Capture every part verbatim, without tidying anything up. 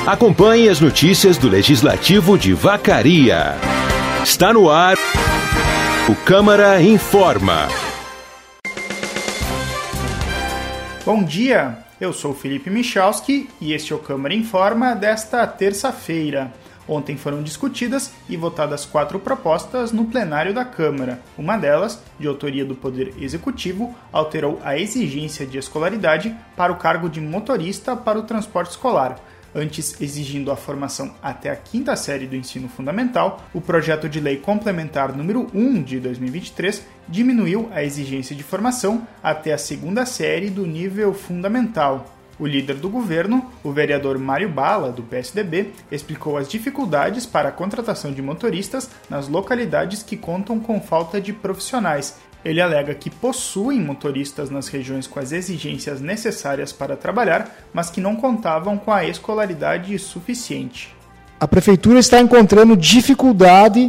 Acompanhe as notícias do Legislativo de Vacaria. Está no ar o Câmara Informa. Bom dia, eu sou Felipe Michalski e este é o Câmara Informa desta terça-feira. Ontem foram discutidas e votadas quatro propostas no plenário da Câmara. Uma delas, de autoria do Poder Executivo, alterou a exigência de escolaridade para o cargo de motorista para o transporte escolar. Antes exigindo a formação até a quinta série do ensino fundamental, o projeto de lei complementar número um de dois mil e vinte e três diminuiu a exigência de formação até a segunda série do nível fundamental. O líder do governo, o vereador Mário Bala, do P S D B, explicou as dificuldades para a contratação de motoristas nas localidades que contam com falta de profissionais. Ele alega que possuem motoristas nas regiões com as exigências necessárias para trabalhar, mas que não contavam com a escolaridade suficiente. A Prefeitura está encontrando dificuldade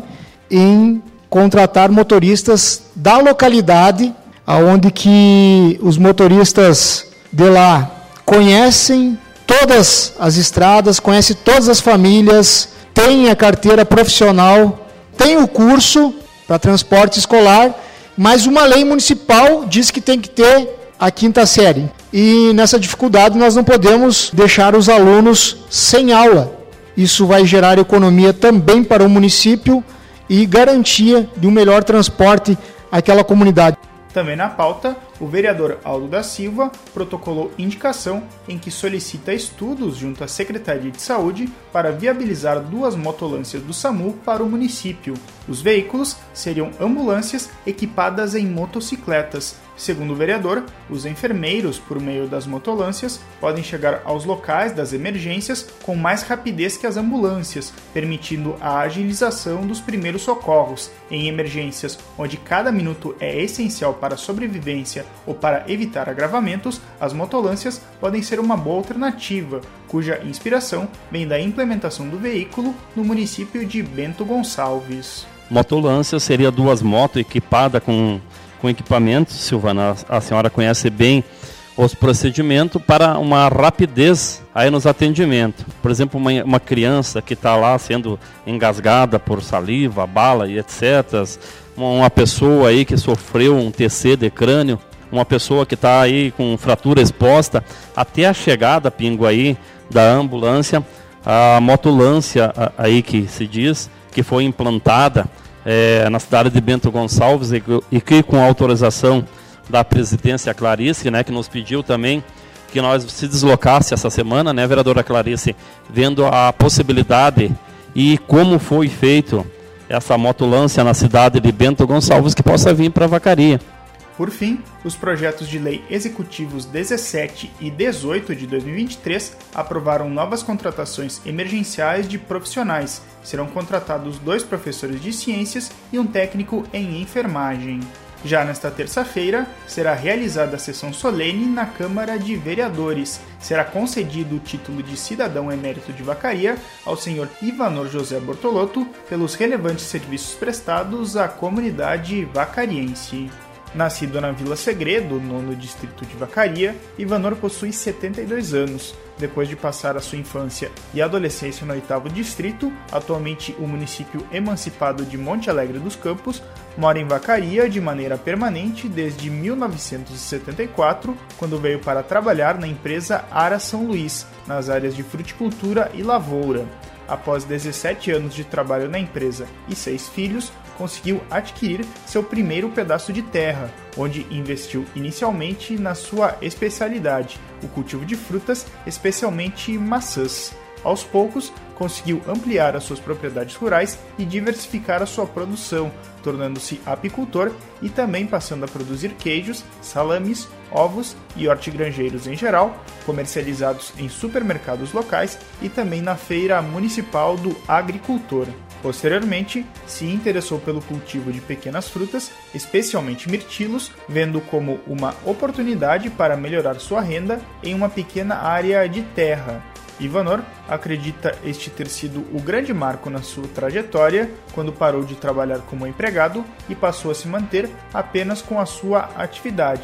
em contratar motoristas da localidade, onde que os motoristas de lá conhecem todas as estradas, conhecem todas as famílias, têm a carteira profissional, têm o curso para transporte escolar, mas uma lei municipal diz que tem que ter a quinta série. E nessa dificuldade nós não podemos deixar os alunos sem aula. Isso vai gerar economia também para o município e garantia de um melhor transporte àquela comunidade. Também na pauta, o vereador Aldo da Silva protocolou indicação em que solicita estudos junto à Secretaria de Saúde para viabilizar duas motolâncias do SAMU para o município. Os veículos seriam ambulâncias equipadas em motocicletas. Segundo o vereador, os enfermeiros, por meio das motolâncias, podem chegar aos locais das emergências com mais rapidez que as ambulâncias, permitindo a agilização dos primeiros socorros. Em emergências onde cada minuto é essencial para a sobrevivência ou para evitar agravamentos, as motolâncias podem ser uma boa alternativa, cuja inspiração vem da implementação do veículo no município de Bento Gonçalves. Motolância seria duas motos equipadas com, com equipamento, Silvana, a senhora conhece bem os procedimentos para uma rapidez aí nos atendimentos. Por exemplo, uma, uma criança que está lá sendo engasgada por saliva, bala e etcétera. Uma, uma pessoa aí que sofreu um T C de crânio, uma pessoa que está aí com fratura exposta, até a chegada, Pingo, aí da ambulância, a motolância aí que se diz, que foi implantada é, na cidade de Bento Gonçalves e, e que com autorização da presidência Clarice, né, que nos pediu também que nós se deslocasse essa semana, né, vereadora Clarice, vendo a possibilidade e como foi feito essa motolância na cidade de Bento Gonçalves, que possa vir para Vacaria. Por fim, os projetos de lei executivos dezessete e dezoito de dois mil e vinte e três aprovaram novas contratações emergenciais de profissionais. Serão contratados dois professores de ciências e um técnico em enfermagem. Já nesta terça-feira, será realizada a sessão solene na Câmara de Vereadores. Será concedido o título de cidadão emérito de Vacaria ao senhor Ivanor José Bortolotto pelos relevantes serviços prestados à comunidade vacariense. Nascido na Vila Segredo, nono distrito de Vacaria, Ivanor possui setenta e dois anos. Depois de passar a sua infância e adolescência no oitavo distrito, atualmente o município emancipado de Monte Alegre dos Campos, mora em Vacaria de maneira permanente desde mil novecentos e setenta e quatro, quando veio para trabalhar na empresa Ara São Luís, nas áreas de fruticultura e lavoura. Após dezessete anos de trabalho na empresa e seis filhos, conseguiu adquirir seu primeiro pedaço de terra, onde investiu inicialmente na sua especialidade, o cultivo de frutas, especialmente maçãs. Aos poucos, conseguiu ampliar as suas propriedades rurais e diversificar a sua produção, tornando-se apicultor e também passando a produzir queijos, salames, ovos e hortigranjeiros em geral, comercializados em supermercados locais e também na Feira Municipal do Agricultor. Posteriormente, se interessou pelo cultivo de pequenas frutas, especialmente mirtilos, vendo como uma oportunidade para melhorar sua renda em uma pequena área de terra. Ivanor acredita este ter sido o grande marco na sua trajetória, quando parou de trabalhar como empregado e passou a se manter apenas com a sua atividade.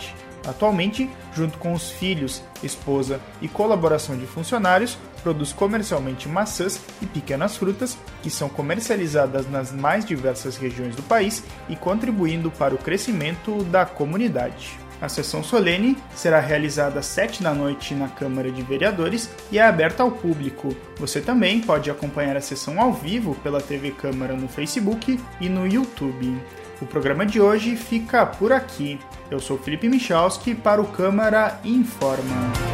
Atualmente, junto com os filhos, esposa e colaboração de funcionários, produz comercialmente maçãs e pequenas frutas que são comercializadas nas mais diversas regiões do país e contribuindo para o crescimento da comunidade. A sessão solene será realizada às sete da noite na Câmara de Vereadores e é aberta ao público. Você também pode acompanhar a sessão ao vivo pela T V Câmara no Facebook e no YouTube. O programa de hoje fica por aqui. Eu sou Felipe Michalski para o Câmara Informa.